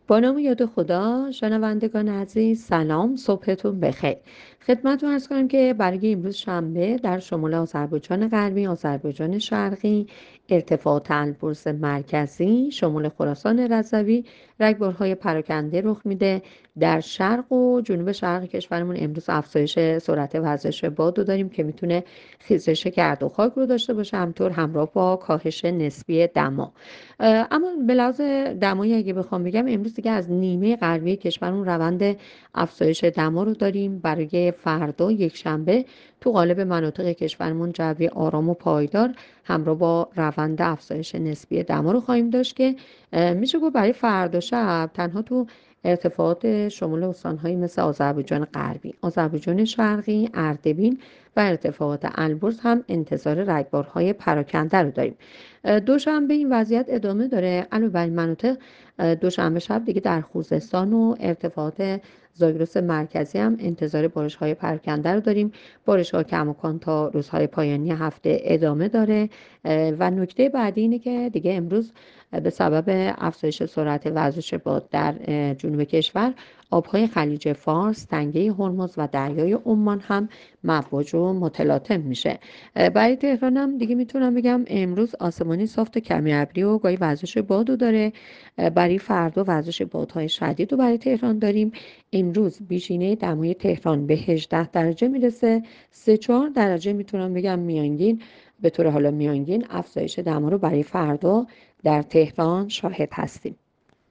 با نام یاد خدا. شنوندگان عزیز، سلام، صبحتون بخیر. خدمتتون عرض کنم که برای امروز شنبه در شمال آذربایجان غربی، آذربایجان شرقی، ارتفاعات البرز مرکزی شمال خراسان رضوی رگبارهای پراکنده رخ میده. در شرق و جنوب شرق کشورمون امروز افزایش سرعت وزش باد رو داریم که میتونه خیزش گرد و خاک رو داشته باشه، همطور همراه با کاهش نسبی دما. اما به لحاظ دمایی اگه بخوام بگم، امروز دیگه از نیمه غربی کشورمون روند افزایش دما رو داریم. برای فردا یک شنبه تو قالب مناطق کشورمون جوی آرام و پایدار همراه با روند افزایش نسبی دما رو خواهیم داشت که میشه گفت برای فردا شب تنها تو ارتفاعات شمال استان‌هایی مثل آذربایجان غربی، آذربایجان شرقی، اردبیل و ارتفاعات البرز هم انتظار رگبارهای پراکنده رو داریم. دوشنبه این وضعیت ادامه داره. علاوه بر این مناطق، دوشنبه شب دیگه در خوزستان و ارتفاعات زاگرس مرکزی هم انتظار بارش‌های پراکنده رو داریم. بارش‌ها کماکان تا روزهای پایانی هفته ادامه داره. و نکته بعدی اینه که دیگه امروز به سبب افزایش سرعت وزش باد در جنوب کشور، آبهای خلیج فارس، تنگه هرمز و دریای عمان هم مواج و متلاطم میشه. برای تهران هم دیگه میتونم بگم امروز آسمانی صاف تا کمی ابری و گاهی وزش باد رو داره. برای فردا وزش بادهای شدید رو برای تهران داریم. امروز بیشینه دمای تهران به 18 درجه میرسه. 3-4 درجه میتونم بگم میانگین، به طور حالا میانگین افزایش دما رو برای فردا در تهران شاهد هستیم.